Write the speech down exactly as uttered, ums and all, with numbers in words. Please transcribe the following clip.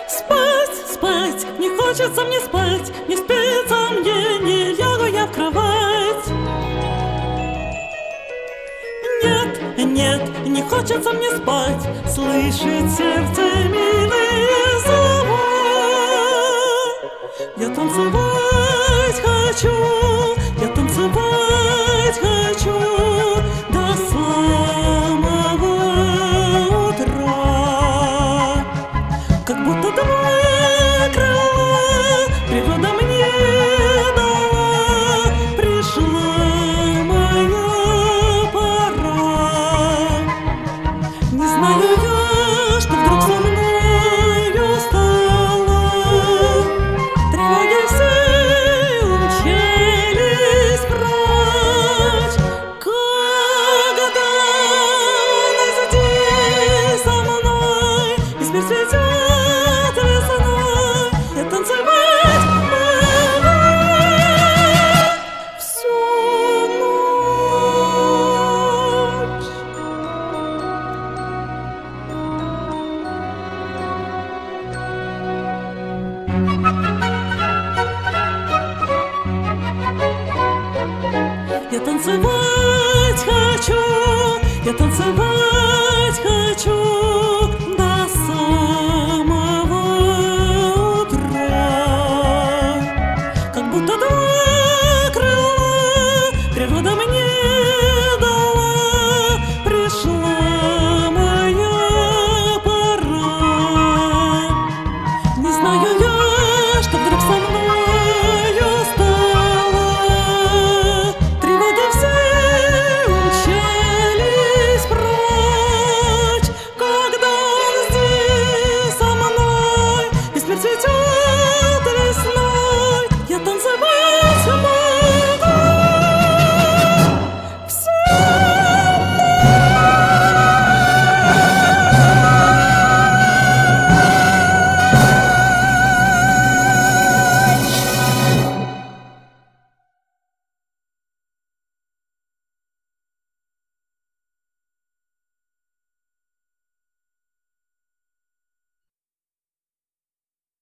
Спать, спать, не хочется мне спать, не спится мне, не лягу я в кровать. Нет, нет, не хочется мне спать, слышит сердце милые слова. Я танцевать хочу.